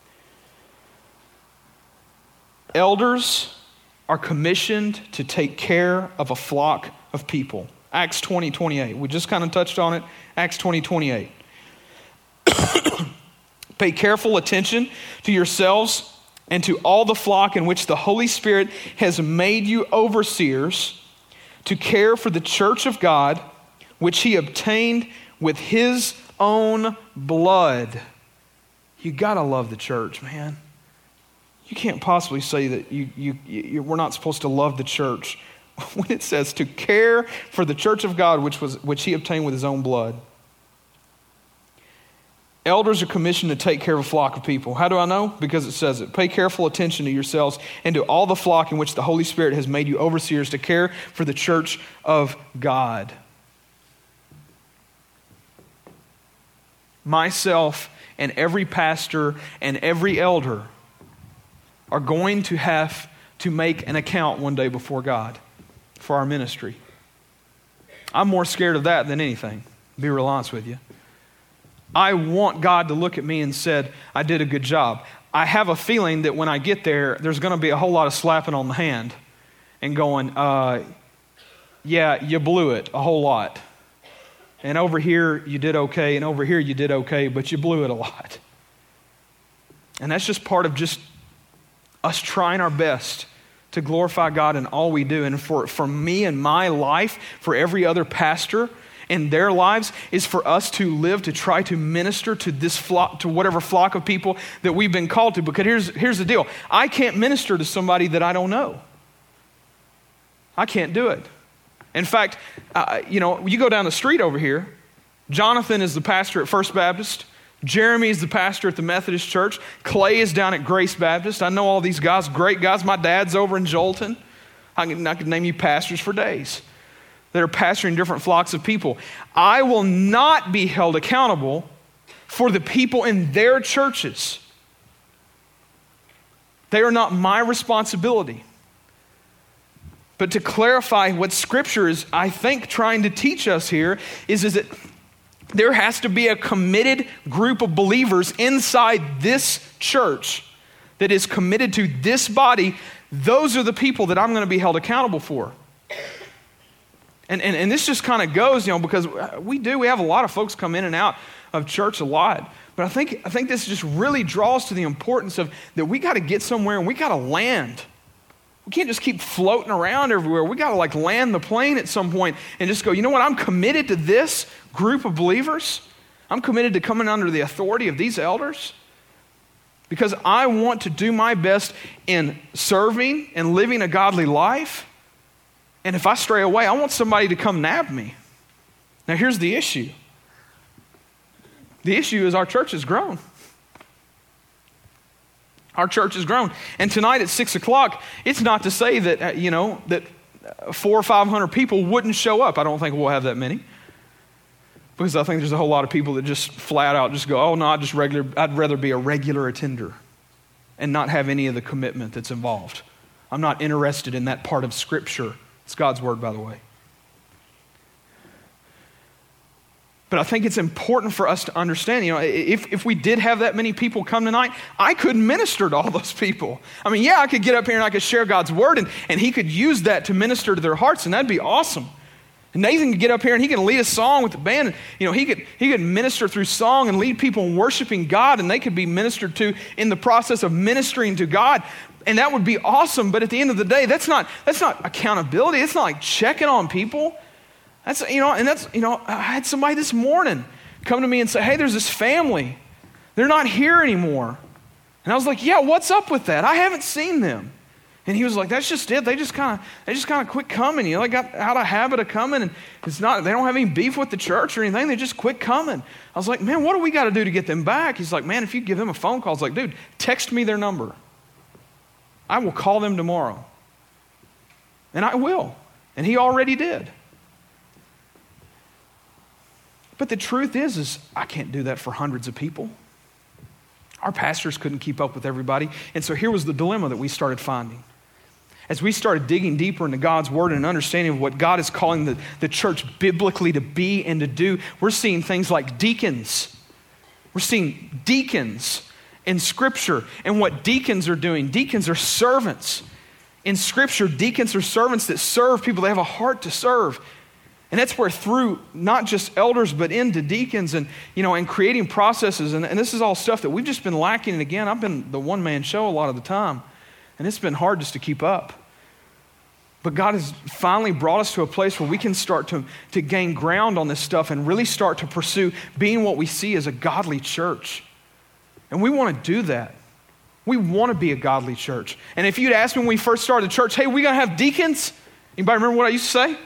Elders are commissioned to take care of a flock of people. Acts twenty twenty-eight. We just kind of touched on it. Acts twenty twenty-eight. Pay careful attention to yourselves and to all the flock in which the Holy Spirit has made you overseers to care for the church of God, which He obtained with His own blood. You gotta love the church, man. You can't possibly say that you, you, you, we're not supposed to love the church when it says to care for the church of God, which was which He obtained with His own blood. Elders are commissioned to take care of a flock of people. How do I know? Because it says it. Pay careful attention to yourselves and to all the flock in which the Holy Spirit has made you overseers to care for the church of God. myself, and every pastor and every elder are going to have to make an account one day before God for our ministry. I'm more scared of that than anything, to be real honest with you. I want God to look at me and said, I did a good job. I have a feeling that when I get there, there's going to be a whole lot of slapping on the hand and going, uh, yeah, you blew it a whole lot. And over here, you did okay, and over here, you did okay, but you blew it a lot. And that's just part of just us trying our best to glorify God in all we do. And for, for me and my life, for every other pastor in their lives, is for us to live to try to minister to this flock, to whatever flock of people that we've been called to. Because here's, here's the deal. I can't minister to somebody that I don't know. I can't do it. In fact, uh, you know, you go down the street over here, Jonathan is the pastor at First Baptist. Jeremy is the pastor at the Methodist Church. Clay is down at Grace Baptist. I know all these guys, great guys. My dad's over in Jolton. I can, I can name you pastors for days that are pastoring different flocks of people. I will not be held accountable for the people in their churches. They are not my responsibility. But to clarify what Scripture is, I think, trying to teach us here is, is that there has to be a committed group of believers inside this church that is committed to this body. Those are the people that I'm going to be held accountable for. And, and, and this just kind of goes, you know, because we do, we have a lot of folks come in and out of church a lot. But I think, I think this just really draws to the importance of that we got to get somewhere and we got to land. We can't just keep floating around everywhere. We got to like land the plane at some point and just go, you know what? I'm committed to this group of believers. I'm committed to coming under the authority of these elders because I want to do my best in serving and living a godly life. And if I stray away, I want somebody to come nab me. Now here's the issue. The issue is our church has grown. Our church has grown. And tonight at six o'clock, it's not to say that, uh, you know, that four or five hundred people wouldn't show up. I don't think we'll have that many. Because I think there's a whole lot of people that just flat out just go, oh no, I'd just regular, I'd rather be a regular attender and not have any of the commitment that's involved. I'm not interested in that part of Scripture. It's God's word, by the way. But I think it's important for us to understand, you know, if, if we did have that many people come tonight, I could minister to all those people. I mean, yeah, I could get up here and I could share God's word and, and he could use that to minister to their hearts, and that'd be awesome. And Nathan could get up here and he can lead a song with the band. And, you know, he could, he could minister through song and lead people in worshiping God, and they could be ministered to in the process of ministering to God. And that would be awesome. But at the end of the day, that's not, that's not accountability. It's not like checking on people. That's, you know, and that's, you know, I had somebody this morning come to me and say, hey, there's this family. They're not here anymore. And I was like, yeah, what's up with that? I haven't seen them. And he was like, that's just it. They just kind of, they just kind of quit coming. You know, they got out of habit of coming, and it's not, they don't have any beef with the church or anything. They just quit coming. I was like, man, what do we got to do to get them back? He's like, man, if you give them a phone call, I was like, dude, text me their number. I will call them tomorrow. And I will. And he already did. But the truth is, is I can't do that for hundreds of people. Our pastors couldn't keep up with everybody. And so here was the dilemma that we started finding. As we started digging deeper into God's word and understanding of what God is calling the, the church biblically to be and to do, we're seeing things like deacons. We're seeing deacons in Scripture and what deacons are doing. Deacons are servants. In Scripture, deacons are servants that serve people. They have a heart to serve. And that's where through not just elders, but into deacons and, you know, and creating processes. And, and this is all stuff that we've just been lacking. And again, I've been the one-man show a lot of the time. And it's been hard just to keep up. But God has finally brought us to a place where we can start to, to gain ground on this stuff and really start to pursue being what we see as a godly church. And we want to do that. We want to be a godly church. And if you'd asked me when we first started the church, hey, we going to have deacons? Anybody remember what I used to say?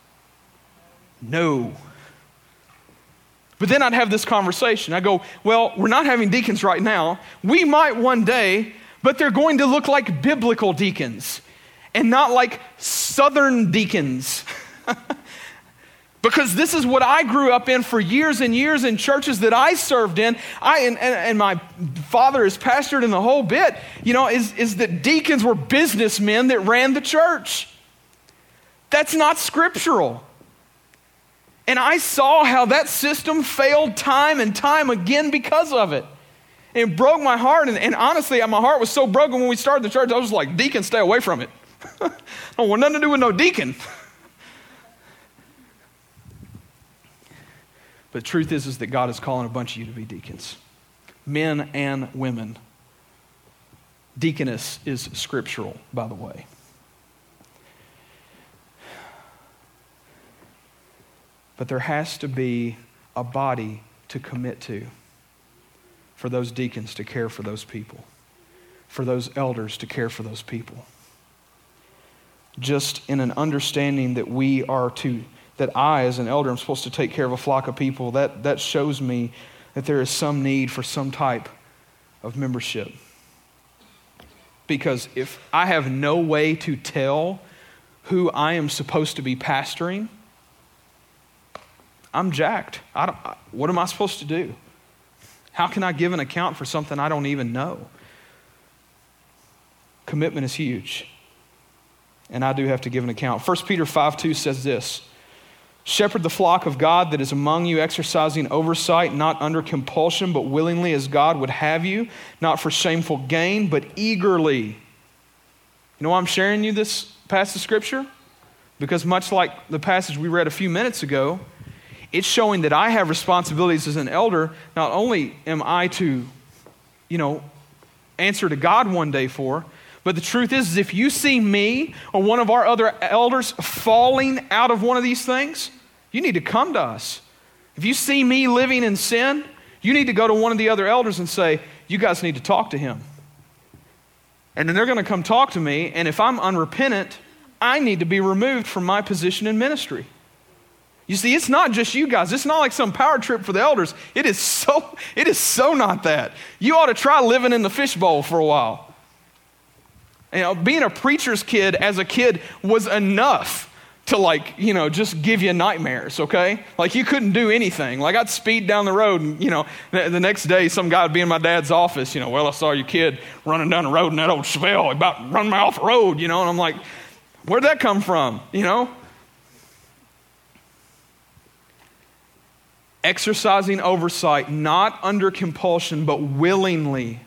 No. But then I'd have this conversation. I go, well, we're not having deacons right now. We might one day, but they're going to look like biblical deacons and not like Southern deacons. Because this is what I grew up in for years and years in churches that I served in. I and, and, and my father is pastored in the whole bit, you know, is, is that deacons were businessmen that ran the church. That's not scriptural. And I saw how that system failed time and time again because of it. And it broke my heart. And, and honestly, my heart was so broken when we started the church, I was like, deacon, stay away from it. I don't want nothing to do with no deacon. But the truth is, is that God is calling a bunch of you to be deacons. Men and women. Deaconess is scriptural, by the way. But there has to be a body to commit to for those deacons to care for those people, for those elders to care for those people. Just in an understanding that we are to that I, as an elder, am supposed to take care of a flock of people, that, that shows me that there is some need for some type of membership. Because if I have no way to tell who I am supposed to be pastoring, I'm jacked. I don't, what am I supposed to do? How can I give an account for something I don't even know? Commitment is huge. And I do have to give an account. First Peter five two says this, shepherd the flock of God that is among you, exercising oversight, not under compulsion, but willingly as God would have you, not for shameful gain, but eagerly. You know why I'm sharing you this passage of Scripture? Because much like the passage we read a few minutes ago, it's showing that I have responsibilities as an elder. Not only am I to, you know, answer to God one day for, but the truth is, is if you see me or one of our other elders falling out of one of these things, you need to come to us. If you see me living in sin, you need to go to one of the other elders and say, you guys need to talk to him. And then they're going to come talk to me, and if I'm unrepentant, I need to be removed from my position in ministry. You see, it's not just you guys. It's not like some power trip for the elders. It is so, it is so not that. You ought to try living in the fishbowl for a while. You know, being a preacher's kid as a kid was enough to, like, you know, just give you nightmares, okay? Like, you couldn't do anything. Like, I'd speed down the road, and, you know, the, the next day some guy would be in my dad's office, you know, well, I saw your kid running down the road in that old Chevelle, about to run me off the road, you know, and I'm like, where'd that come from, you know? Exercising oversight, not under compulsion, but willingly.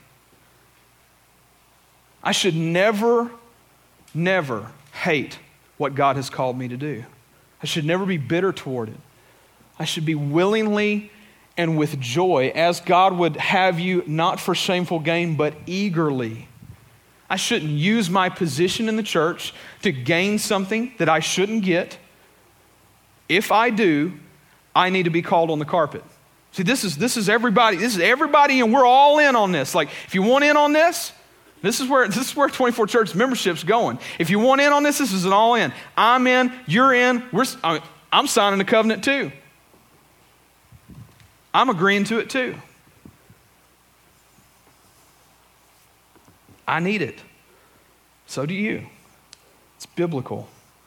I should never, never hate what God has called me to do. I should never be bitter toward it. I should be willingly and with joy, as God would have you, not for shameful gain, but eagerly. I shouldn't use my position in the church to gain something that I shouldn't get. If I do, I need to be called on the carpet. See, this is this is everybody. This is everybody, and we're all in on this. Like, if you want in on this, this is where this is where twenty-four Church membership's going. If you want in on this, this is an all in. I'm in. You're in. We're. I mean, I'm signing the covenant too. I'm agreeing to it too. I need it. So do you. It's biblical.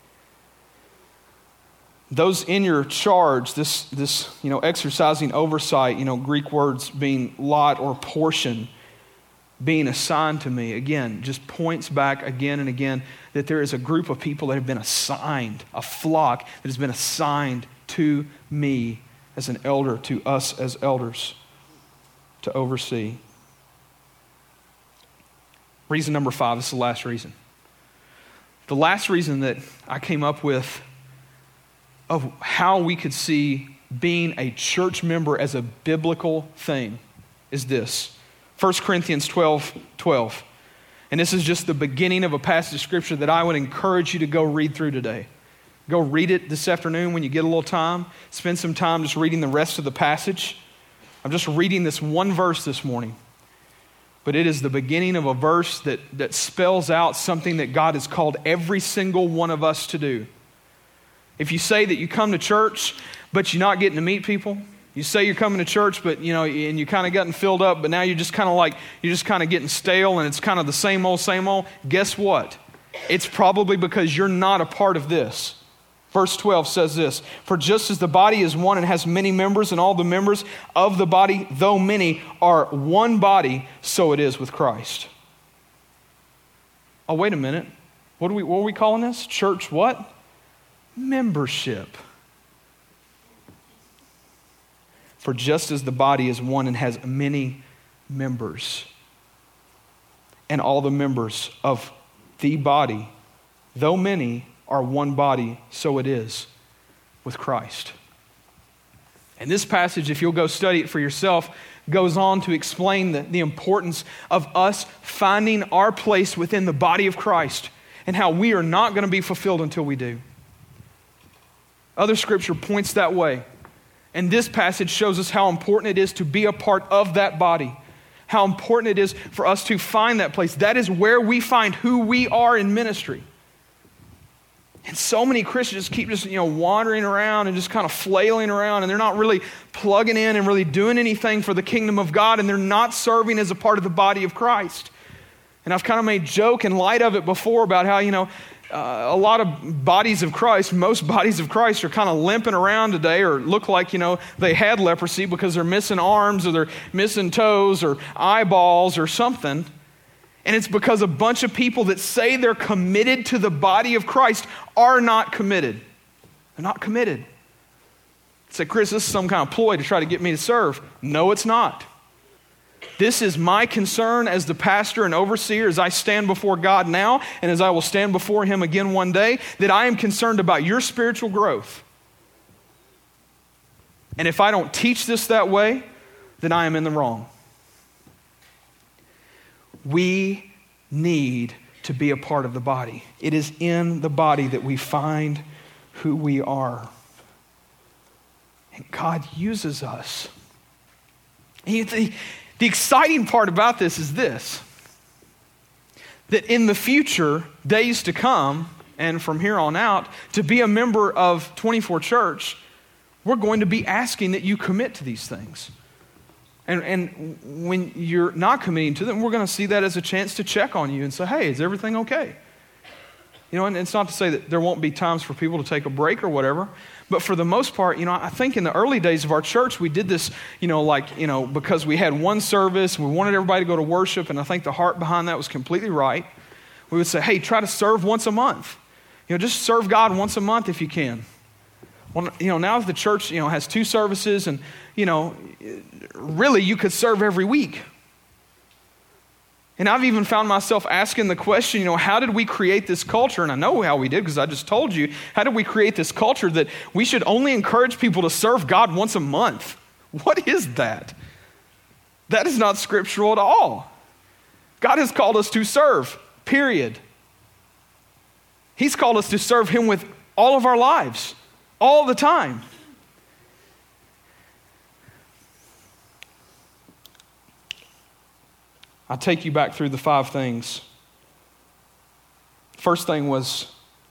Those in your charge, this, this, you know, exercising oversight, you know, Greek words being lot or portion, being assigned to me, again, just points back again and again that there is a group of people that have been assigned, a flock that has been assigned to me as an elder, to us as elders, to oversee. Reason number five, this is the last reason. The last reason that I came up with of how we could see being a church member as a biblical thing is this. First Corinthians twelve twelve. And this is just the beginning of a passage of Scripture that I would encourage you to go read through today. Go read it this afternoon when you get a little time. Spend some time just reading the rest of the passage. I'm just reading this one verse this morning. But it is the beginning of a verse that, that spells out something that God has called every single one of us to do. If you say that you come to church, but you're not getting to meet people, you say you're coming to church, but you know, and you kind of gotten filled up, but now you're just kind of like, you're just kind of getting stale and it's kind of the same old, same old. Guess what? It's probably because you're not a part of this. Verse twelve says this, "For just as the body is one and has many members, and all the members of the body, though many, are one body, so it is with Christ." Oh, wait a minute. What are we, what are we calling this? Church what? Membership. "For just as the body is one and has many members, and all the members of the body, though many, are one body, so it is with Christ." And this passage, if you'll go study it for yourself, goes on to explain the, the importance of us finding our place within the body of Christ and how we are not going to be fulfilled until we do. Other scripture points that way. And this passage shows us how important it is to be a part of that body. How important it is for us to find that place. That is where we find who we are in ministry. And so many Christians keep just, you know, wandering around and just kind of flailing around, and they're not really plugging in and really doing anything for the kingdom of God, and they're not serving as a part of the body of Christ. And I've kind of made joke and light of it before about how, you know, uh, a lot of bodies of Christ, most bodies of Christ are kind of limping around today or look like, you know, they had leprosy because they're missing arms or they're missing toes or eyeballs or something. And it's because a bunch of people that say they're committed to the body of Christ are not committed. They're not committed. Say, "Chris, this is some kind of ploy to try to get me to serve." No, it's not. This is my concern as the pastor and overseer as I stand before God now and as I will stand before Him again one day, that I am concerned about your spiritual growth. And if I don't teach this that way, then I am in the wrong. We need to be a part of the body. It is in the body that we find who we are. And God uses us. He, the, the exciting part about this is this, that in the future, days to come, and from here on out, to be a member of twenty-four Church, we're going to be asking that you commit to these things. And, and when you're not committing to them, we're going to see that as a chance to check on you and say, "Hey, is everything okay?" You know, and it's not to say that there won't be times for people to take a break or whatever, but for the most part, you know, I think in the early days of our church, we did this, you know, like, you know, because we had one service, we wanted everybody to go to worship, and I think the heart behind that was completely right. We would say, "Hey, try to serve once a month. You know, just serve God once a month if you can." Well, you know, now the church, you know, has two services, and, you know, really you could serve every week. And I've even found myself asking the question, you know, how did we create this culture? And I know how we did because I just told you. How did we create this culture that we should only encourage people to serve God once a month? What is that? That is not scriptural at all. God has called us to serve, period. He's called us to serve Him with all of our lives, all the time. I'll take you back through the five things. First thing was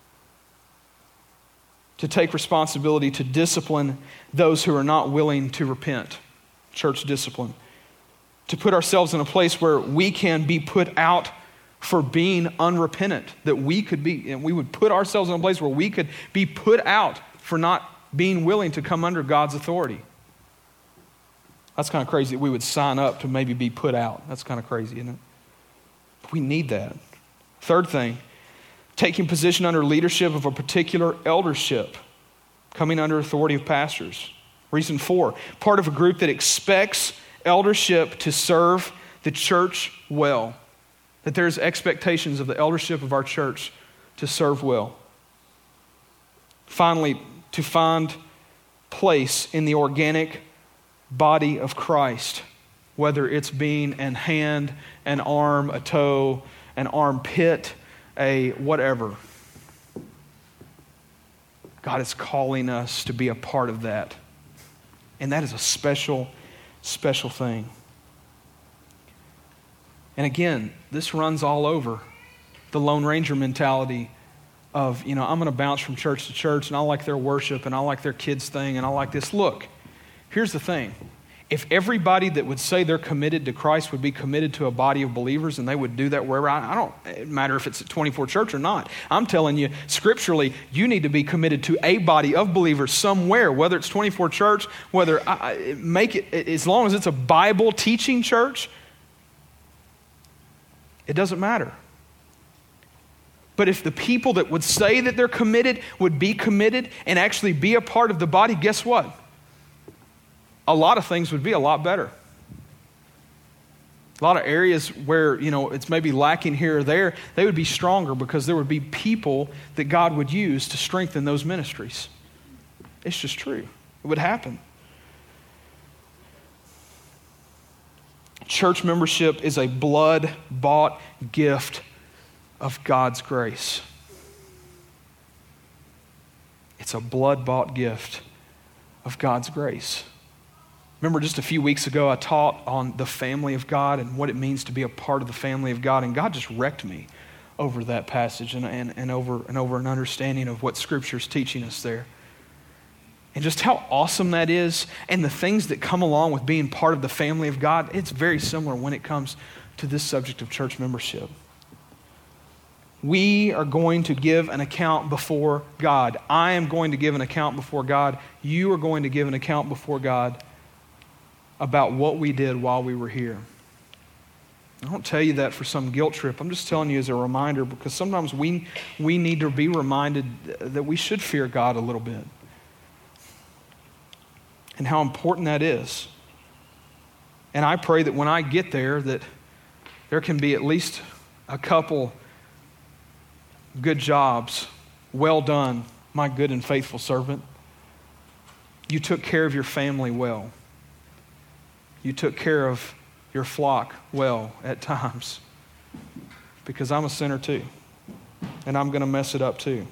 to take responsibility to discipline those who are not willing to repent. Church discipline. To put ourselves in a place where we can be put out for being unrepentant. That we could be, and we would put ourselves in a place where we could be put out for not being willing to come under God's authority. That's kind of crazy that we would sign up to maybe be put out. That's kind of crazy, isn't it? But we need that. Third thing, taking position under leadership of a particular eldership, coming under authority of pastors. Reason four, part of a group that expects eldership to serve the church well. That there's expectations of the eldership of our church to serve well. Finally, to find place in the organic body of Christ, whether it's being an hand, an arm, a toe, an armpit, a whatever. God is calling us to be a part of that. And that is a special, special thing. And again, this runs all over the Lone Ranger mentality of, you know, I'm going to bounce from church to church, and I like their worship, and I like their kids' thing, and I like this. Look, here's the thing. if everybody that would say they're committed to Christ would be committed to a body of believers and they would do that wherever, I, I don't, it matter if it's at twenty-four Church or not. I'm telling you, scripturally, you need to be committed to a body of believers somewhere, whether it's twenty-four Church, whether, I, make it, as long as it's a Bible teaching church, it doesn't matter. But if the people that would say that they're committed would be committed and actually be a part of the body, guess what? A lot of things would be a lot better. A lot of areas where, you know, it's maybe lacking here or there, they would be stronger because there would be people that God would use to strengthen those ministries. It's just true. It would happen. Church membership is a blood-bought gift of God's grace. It's a blood-bought gift of God's grace. Remember just a few weeks ago, I taught on the family of God and what it means to be a part of the family of God, and God just wrecked me over that passage and, and, and, over, and over an understanding of what Scripture's teaching us there. And just how awesome that is, and the things that come along with being part of the family of God, it's very similar when it comes to this subject of church membership. We are going to give an account before God. I am going to give an account before God. You are going to give an account before God about what we did while we were here. I don't tell you that for some guilt trip. I'm just telling you as a reminder, because sometimes we, we need to be reminded that we should fear God a little bit and how important that is. And I pray that when I get there, that there can be at least a couple good jobs. Well done, my good and faithful servant. You took care of your family well. You took care of your flock well at times, because I'm a sinner too, and I'm going to mess it up too.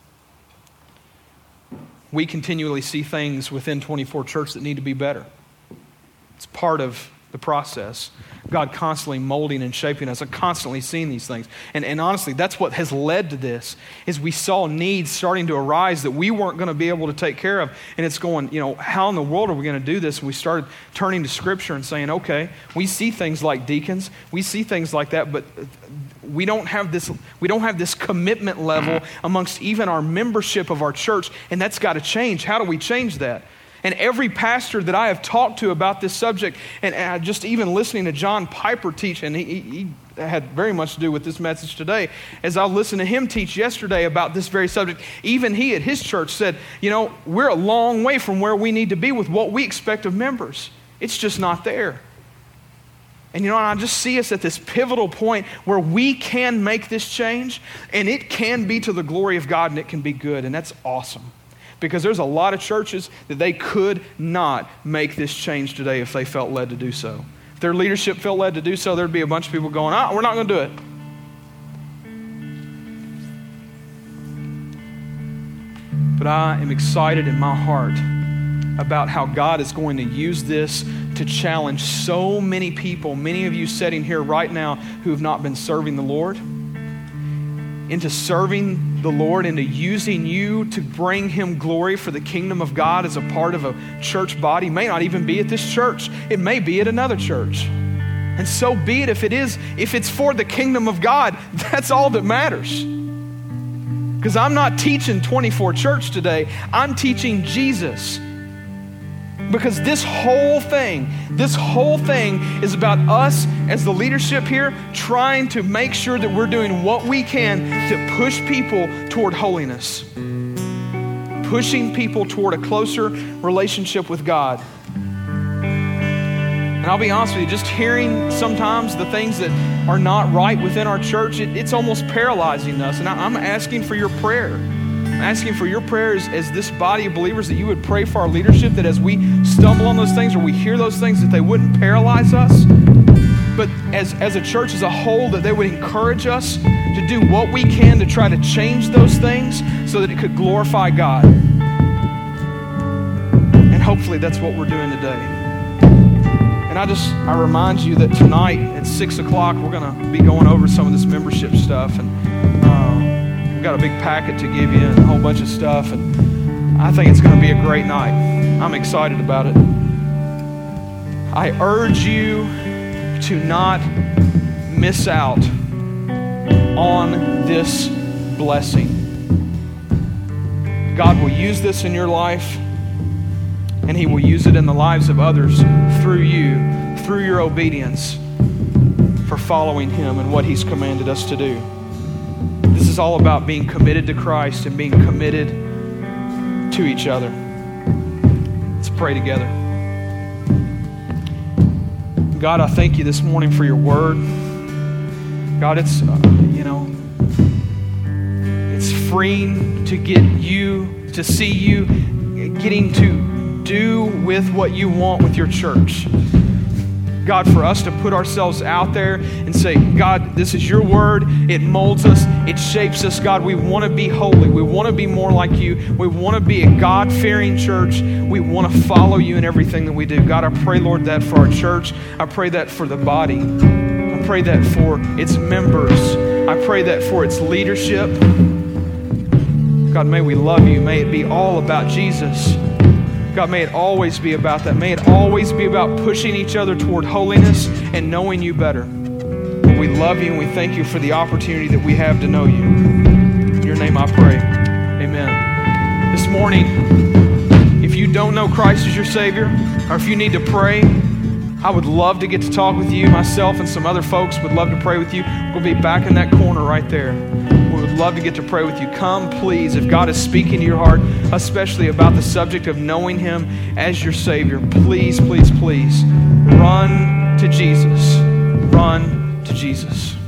We continually see things within twenty-four Church that need to be better. It's part of the process. God constantly molding and shaping us, and constantly seeing these things. And, and honestly, that's what has led to this, is we saw needs starting to arise that we weren't going to be able to take care of. And it's going, you know, how in the world are we going to do this? And we started turning to Scripture and saying, okay, we see things like deacons, we see things like that, but we don't have this, we don't have this commitment level amongst even our membership of our church, and that's got to change. How do we change that? And every pastor that I have talked to about this subject, and, and just even listening to John Piper teach, and he, he had very much to do with this message today, as I listened to him teach yesterday about this very subject, even he at his church said, you know, we're a long way from where we need to be with what we expect of members. It's just not there. And you know, I just see us at this pivotal point where we can make this change, and it can be to the glory of God, and it can be good, and that's awesome. Because there's a lot of churches that they could not make this change today if they felt led to do so. If their leadership felt led to do so, there'd be a bunch of people going, ah, we're not going to do it. But I am excited in my heart about how God is going to use this to challenge so many people, many of you sitting here right now who have not been serving the Lord, into serving the Lord, into using you to bring Him glory for the kingdom of God as a part of a church body. It may not even be at this church. It may be at another church. And so be it. If it is, if it's for the kingdom of God, that's all that matters. Because I'm not teaching twenty-four Church today. I'm teaching Jesus. Because this whole thing, this whole thing is about us as the leadership here trying to make sure that we're doing what we can to push people toward holiness. Pushing people toward a closer relationship with God. And I'll be honest with you, just hearing sometimes the things that are not right within our church, it, it's almost paralyzing us. And I, I'm asking for your prayer. I'm asking for your prayers as this body of believers, that you would pray for our leadership, that as we stumble on those things or we hear those things, that they wouldn't paralyze us. But as, as a church as a whole, that they would encourage us to do what we can to try to change those things so that it could glorify God. And hopefully that's what we're doing today. And I just, I remind you that tonight at six o'clock, we're going to be going over some of this membership stuff. And uh, we've got a big packet to give you and a whole bunch of stuff. And I think it's going to be a great night. I'm excited about it. I urge you to not miss out on this blessing. God will use this in your life, and He will use it in the lives of others through you, through your obedience for following Him and what He's commanded us to do. This is all about being committed to Christ and being committed to each other. Let's pray together. God, I thank you this morning for your word. God, it's, uh, you know, it's freeing to get you, to see you getting to do with what you want with your church. God, for us to put ourselves out there and say, God, this is your word. It molds us. It shapes us. God, we want to be holy. We want to be more like you. We want to be a God-fearing church. We want to follow you in everything that we do. God, I pray, Lord, that for our church. I pray that for the body. I pray that for its members. I pray that for its leadership. God, may we love you. May it be all about Jesus. God, may it always be about that. May it always be about pushing each other toward holiness and knowing you better. We love you and we thank you for the opportunity that we have to know you. In your name I pray. Amen. This morning, if you don't know Christ as your Savior, or if you need to pray, I would love to get to talk with you. Myself and some other folks would love to pray with you. We'll be back in that corner right there. We would love to get to pray with you. Come, please, if God is speaking to your heart, especially about the subject of knowing Him as your Savior, please, please, please, run to Jesus. Run to Jesus.